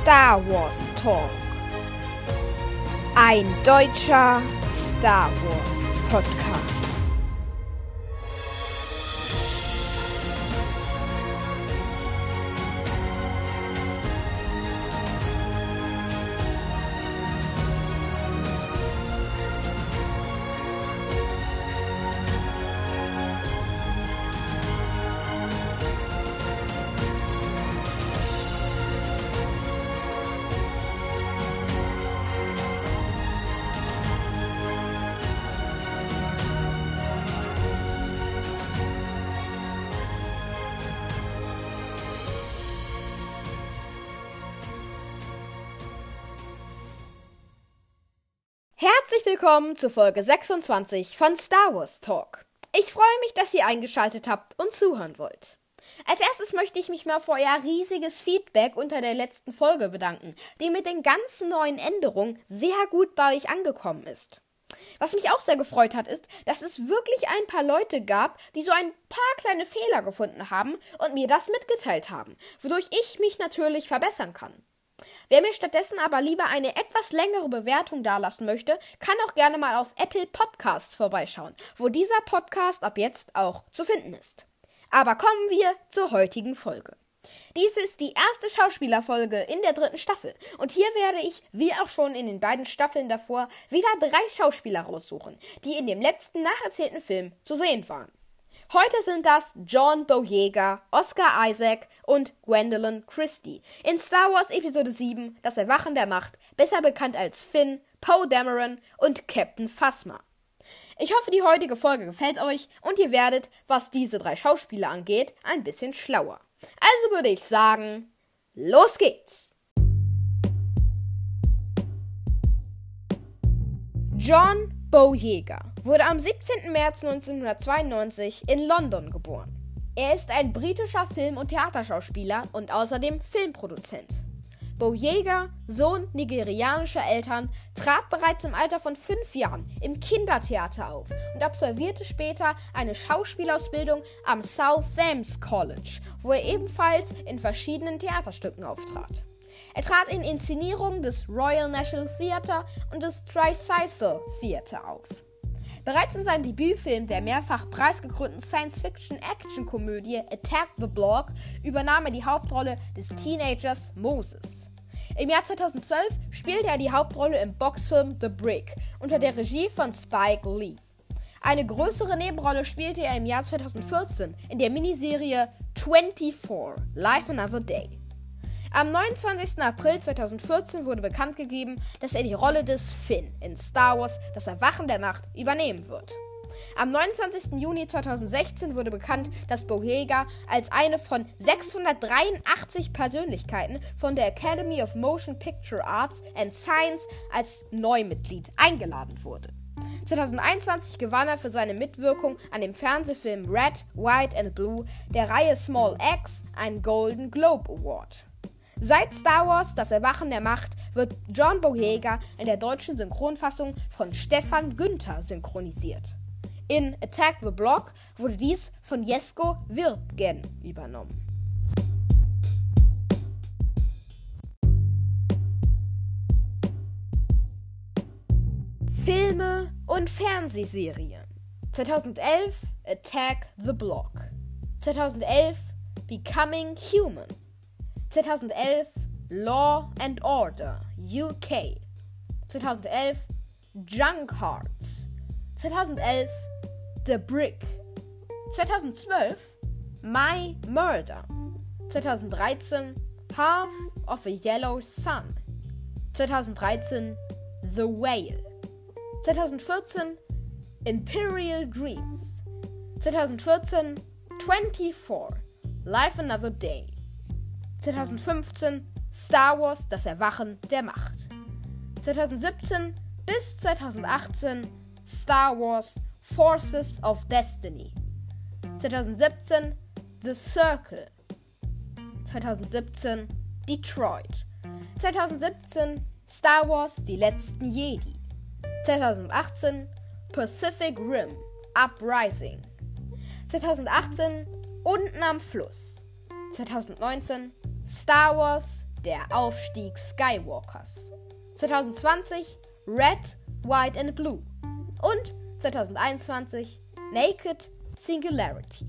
Star Wars Talk. Ein deutscher Star Wars Podcast. Herzlich willkommen zu Folge 26 von Star Wars Talk. Ich freue mich, dass ihr eingeschaltet habt und zuhören wollt. Als erstes möchte ich mich mal für euer riesiges Feedback unter der letzten Folge bedanken, die mit den ganzen neuen Änderungen sehr gut bei euch angekommen ist. Was mich auch sehr gefreut hat, ist, dass es wirklich ein paar Leute gab, die so ein paar kleine Fehler gefunden haben und mir das mitgeteilt haben, wodurch ich mich natürlich verbessern kann. Wer mir stattdessen aber lieber eine etwas längere Bewertung dalassen möchte, kann auch gerne mal auf Apple Podcasts vorbeischauen, wo dieser Podcast ab jetzt auch zu finden ist. Aber kommen wir zur heutigen Folge. Dies ist die erste Schauspielerfolge in der 3. Staffel und hier werde ich, wie auch schon in den beiden Staffeln davor, wieder 3 Schauspieler raussuchen, die in dem letzten nacherzählten Film zu sehen waren. Heute sind das John Boyega, Oscar Isaac und Gwendoline Christie in Star Wars Episode 7, Das Erwachen der Macht, besser bekannt als Finn, Poe Dameron und Captain Phasma. Ich hoffe, die heutige Folge gefällt euch und ihr werdet, was diese 3 Schauspieler angeht, ein bisschen schlauer. Also würde ich sagen, los geht's! John Boyega wurde am 17. März 1992 in London geboren. Er ist ein britischer Film- und Theaterschauspieler und außerdem Filmproduzent. Boyega, Sohn nigerianischer Eltern, trat bereits im Alter von 5 Jahren im Kindertheater auf und absolvierte später eine Schauspielausbildung am South Thames College, wo er ebenfalls in verschiedenen Theaterstücken auftrat. Er trat in Inszenierungen des Royal National Theatre und des Tri-Cecil Theatre auf. Bereits in seinem Debütfilm der mehrfach preisgekrönten Science-Fiction-Action-Komödie Attack the Block übernahm er die Hauptrolle des Teenagers Moses. Im Jahr 2012 spielte er die Hauptrolle im Boxfilm The Brick unter der Regie von Spike Lee. Eine größere Nebenrolle spielte er im Jahr 2014 in der Miniserie 24 – Life Another Day. Am 29. April 2014 wurde bekannt gegeben, dass er die Rolle des Finn in Star Wars Das Erwachen der Macht übernehmen wird. Am 29. Juni 2016 wurde bekannt, dass Boyega als eine von 683 Persönlichkeiten von der Academy of Motion Picture Arts and Science als Neumitglied eingeladen wurde. 2021 gewann er für seine Mitwirkung an dem Fernsehfilm Red, White and Blue der Reihe Small Axe einen Golden Globe Award. Seit Star Wars Das Erwachen der Macht wird John Boyega in der deutschen Synchronfassung von Stefan Günther synchronisiert. In Attack the Block wurde dies von Jesko Wirtgen übernommen. Filme und Fernsehserien. 2011 Attack the Block. 2011 Becoming Human. 2011 Law and Order UK. 2011 Junk Hearts. 2011 The Brick. 2012 My Murder. 2013 Half of a Yellow Sun. 2013 The Whale. 2014 Imperial Dreams. 2014 24 Life Another Day. 2015 Star Wars Das Erwachen der Macht. 2017 bis 2018 Star Wars Forces of Destiny. 2017 The Circle. 2017 Detroit. 2017 Star Wars Die letzten Jedi. 2018 Pacific Rim Uprising. 2018 Unten am Fluss. 2019 Star Wars Der Aufstieg Skywalkers. 2020 Red, White and Blue. Und 2021 Naked Singularity.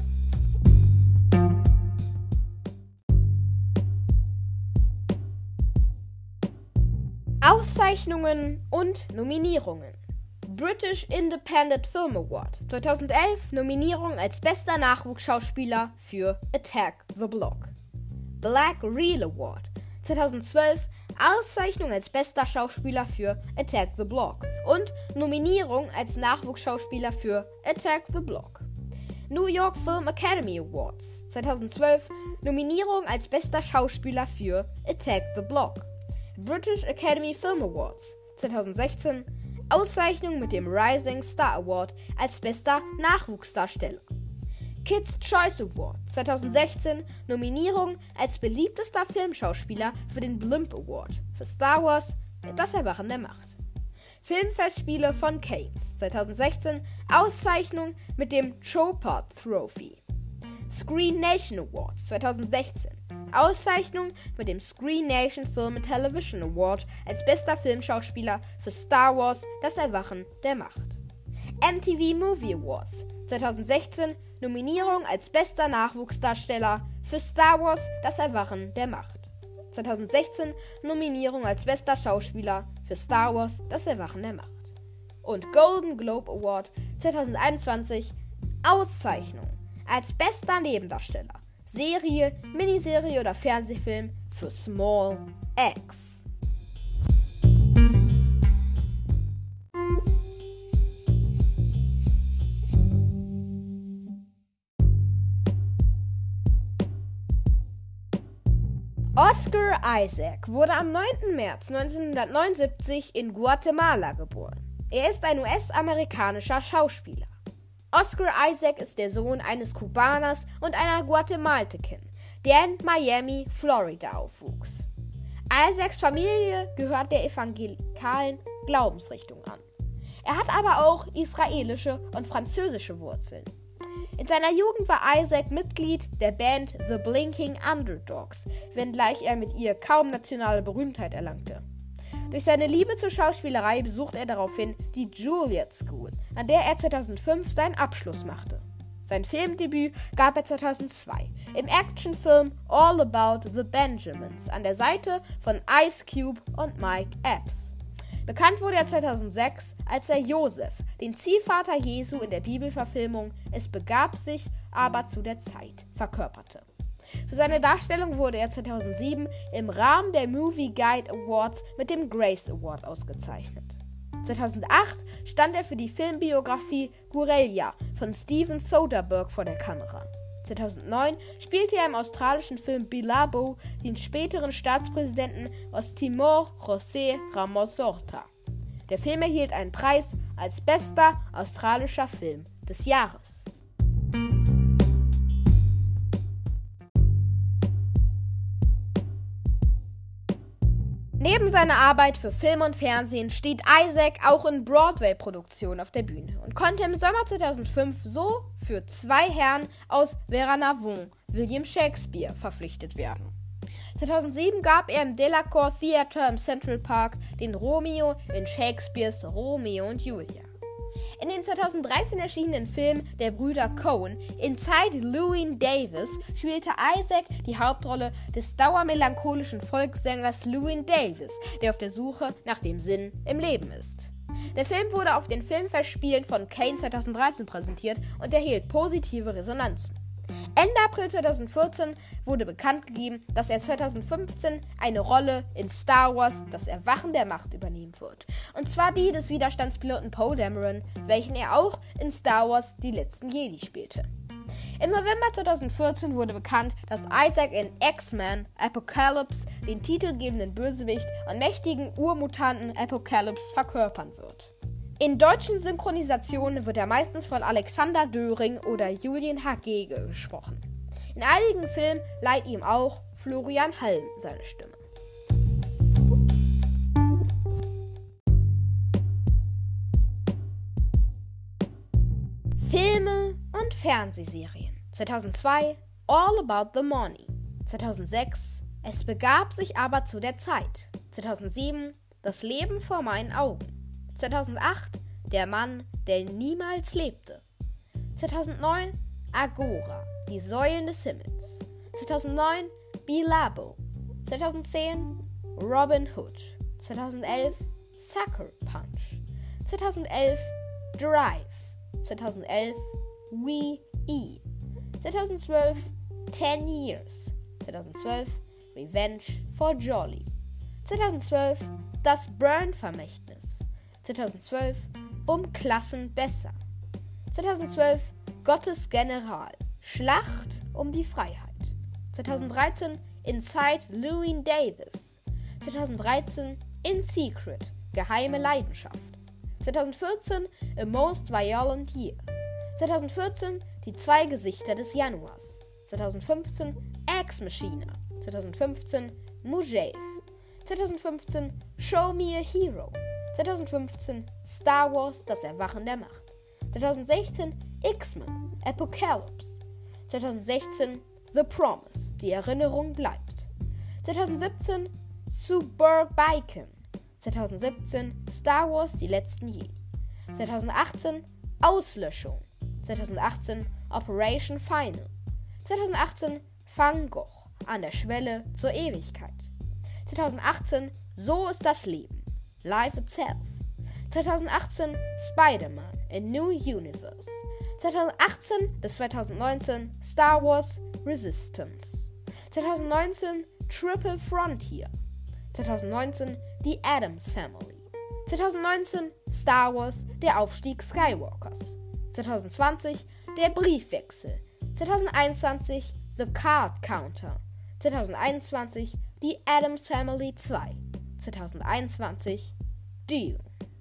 Auszeichnungen und Nominierungen. British Independent Film Award 2011 Nominierung als bester Nachwuchsschauspieler für Attack the Block. Black Reel Award 2012 Auszeichnung als bester Schauspieler für Attack the Block und Nominierung als Nachwuchsschauspieler für Attack the Block. New York Film Academy Awards 2012 Nominierung als bester Schauspieler für Attack the Block. British Academy Film Awards 2016 Auszeichnung mit dem Rising Star Award als bester Nachwuchsdarsteller. Kids Choice Award 2016 Nominierung als beliebtester Filmschauspieler für den Blimp Award für Star Wars Das Erwachen der Macht. Filmfestspiele von Cannes 2016 Auszeichnung mit dem Chopard Trophy. Screen Nation Awards 2016 Auszeichnung mit dem Screen Nation Film and Television Award als bester Filmschauspieler für Star Wars Das Erwachen der Macht. MTV Movie Awards 2016 Nominierung als bester Nachwuchsdarsteller für Star Wars Das Erwachen der Macht. 2016 Nominierung als bester Schauspieler für Star Wars Das Erwachen der Macht. Und Golden Globe Award 2021 Auszeichnung als bester Nebendarsteller, Serie, Miniserie oder Fernsehfilm für Small X. Oscar Isaac wurde am 9. März 1979 in Guatemala geboren. Er ist ein US-amerikanischer Schauspieler. Oscar Isaac ist der Sohn eines Kubaners und einer Guatemaltekin, der in Miami, Florida aufwuchs. Isaacs Familie gehört der evangelikalen Glaubensrichtung an. Er hat aber auch israelische und französische Wurzeln. In seiner Jugend war Isaac Mitglied der Band The Blinking Underdogs, wenngleich er mit ihr kaum nationale Berühmtheit erlangte. Durch seine Liebe zur Schauspielerei besuchte er daraufhin die Juilliard School, an der er 2005 seinen Abschluss machte. Sein Filmdebüt gab er 2002 im Actionfilm All About the Benjamins an der Seite von Ice Cube und Mike Epps. Bekannt wurde er 2006, als er Josef, den Ziehvater Jesu in der Bibelverfilmung Es begab sich aber zu der Zeit, verkörperte. Für seine Darstellung wurde er 2007 im Rahmen der Movie Guide Awards mit dem Grace Award ausgezeichnet. 2008 stand er für die Filmbiografie Guerrilla von Steven Soderbergh vor der Kamera. 2009 spielte er im australischen Film Bilabo den späteren Staatspräsidenten Osttimor José Ramos Horta. Der Film erhielt einen Preis als bester australischer Film des Jahres. Neben seiner Arbeit für Film und Fernsehen steht Isaac auch in Broadway-Produktionen auf der Bühne und konnte im Sommer 2005 so für 2 Herren aus Veranavon, William Shakespeare, verpflichtet werden. 2007 gab er im Delacour Theatre im Central Park den Romeo in Shakespeares Romeo und Julia. In dem 2013 erschienenen Film der Brüder Coen Inside Llewyn Davis spielte Isaac die Hauptrolle des dauermelancholischen Volkssängers Llewyn Davis, der auf der Suche nach dem Sinn im Leben ist. Der Film wurde auf den Filmfestspielen von Cannes 2013 präsentiert und erhielt positive Resonanzen. Ende April 2014 wurde bekannt gegeben, dass er 2015 eine Rolle in Star Wars Das Erwachen der Macht übernehmen wird. Und zwar die des Widerstandspiloten Poe Dameron, welchen er auch in Star Wars Die letzten Jedi spielte. Im November 2014 wurde bekannt, dass Isaac in X-Men Apocalypse den titelgebenden Bösewicht und mächtigen Urmutanten Apocalypse verkörpern wird. In deutschen Synchronisationen wird er meistens von Alexander Döring oder Julien Hagege gesprochen. In einigen Filmen leiht ihm auch Florian Halm seine Stimme. Filme und Fernsehserien. 2002 All About the Money. 2006 Es begab sich aber zu der Zeit. 2007 Das Leben vor meinen Augen. 2008 Der Mann, der niemals lebte. 2009 Agora, die Säulen des Himmels. 2009 Bilabo. 2010 Robin Hood. 2011 Sucker Punch. 2011 Drive. 2011 We. 2012 10 Years. 2012 Revenge for Jolly. 2012 Das Burn-Vermächtnis. 2012 Klassen besser. 2012 Gottes General. Schlacht um die Freiheit. 2013 Inside Llewyn Davis. 2013 In Secret. Geheime Leidenschaft. 2014 A Most Violent Year. 2014 Die zwei Gesichter des Januars. 2015 Ex Machina. 2015 Mujave. 2015 Show Me a Hero. 2015 Star Wars, das Erwachen der Macht. 2016 X-Men, Apocalypse. 2016 The Promise, die Erinnerung bleibt. 2017 Suburbican. 2017 Star Wars, die letzten Jedi. 2018 Auslöschung. 2018 Operation Final. 2018 Van Gogh, an der Schwelle zur Ewigkeit. 2018 So ist das Leben. Life Itself. 2018 Spider-Man, A New Universe. 2018 bis 2019 Star Wars Resistance. 2019 Triple Frontier. 2019 The Addams Family. 2019 Star Wars, der Aufstieg Skywalkers. 2020 der Briefwechsel. 2021 The Card Counter. 2021 The Addams Family 2. 2021 Dune.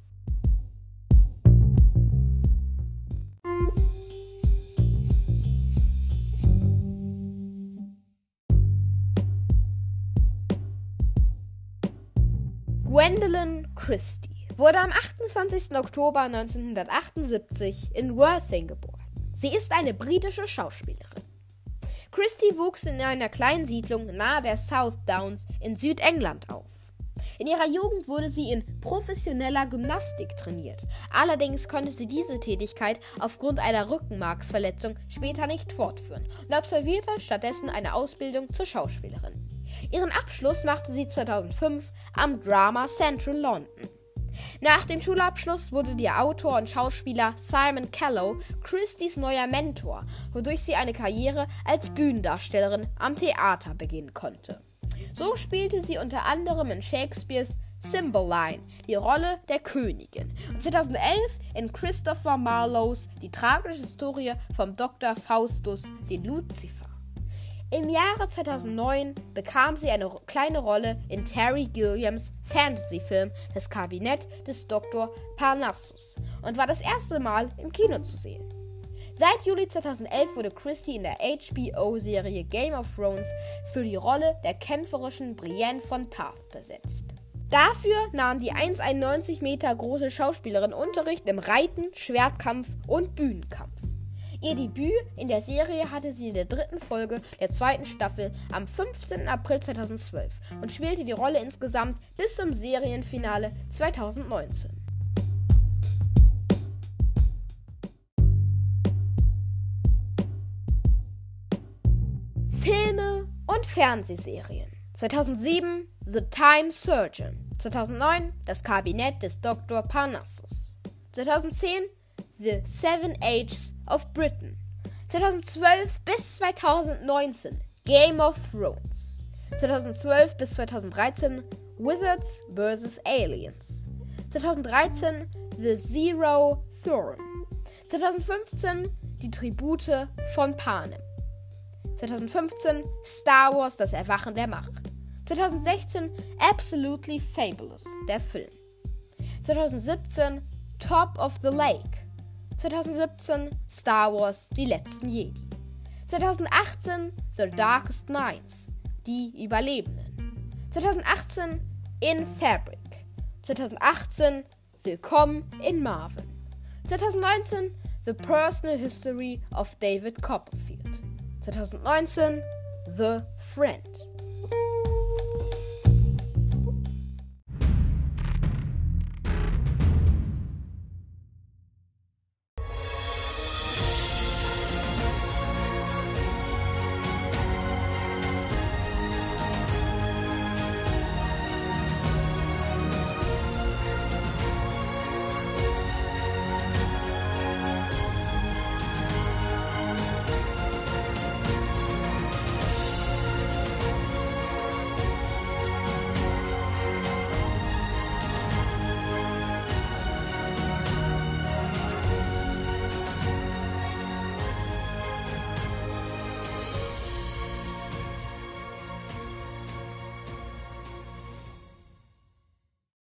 Gwendolyn Christie wurde am 28. Oktober 1978 in Worthing geboren. Sie ist eine britische Schauspielerin. Christie wuchs in einer kleinen Siedlung nahe der South Downs in Südengland auf. In ihrer Jugend wurde sie in professioneller Gymnastik trainiert. Allerdings konnte sie diese Tätigkeit aufgrund einer Rückenmarksverletzung später nicht fortführen und absolvierte stattdessen eine Ausbildung zur Schauspielerin. Ihren Abschluss machte sie 2005 am Drama Central London. Nach dem Schulabschluss wurde der Autor und Schauspieler Simon Callow Christies neuer Mentor, wodurch sie eine Karriere als Bühnendarstellerin am Theater beginnen konnte. So spielte sie unter anderem in Shakespeares Cymbeline die Rolle der Königin und 2011 in Christopher Marlowes Die tragische Historie vom Dr. Faustus, den Luzifer. Im Jahre 2009 bekam sie eine kleine Rolle in Terry Gilliams Fantasy-Film Das Kabinett des Dr. Parnassus und war das erste Mal im Kino zu sehen. Seit Juli 2011 wurde Christie in der HBO-Serie Game of Thrones für die Rolle der kämpferischen Brienne von Tarth besetzt. Dafür nahm die 1,91 Meter große Schauspielerin Unterricht im Reiten, Schwertkampf und Bühnenkampf. Ihr Debüt in der Serie hatte sie in der 3. Folge der 2. Staffel am 15. April 2012 und spielte die Rolle insgesamt bis zum Serienfinale 2019. Filme und Fernsehserien. 2007 The Time Surgeon. 2009 Das Kabinett des Dr. Parnassus. 2010 The Seven Ages of Britain. 2012 bis 2019 Game of Thrones. 2012 bis 2013 Wizards vs. Aliens. 2013 The Zero Throne. 2015 Die Tribute von Panem. 2015 Star Wars, das Erwachen der Macht. 2016 Absolutely Fabulous, der Film. 2017 Top of the Lake. 2017 Star Wars, die letzten Jedi. 2018 The Darkest Minds, die Überlebenden. 2018 In Fabric. 2018 Willkommen in Marvin. 2019 The Personal History of David Copperfield. 2019 The Friend.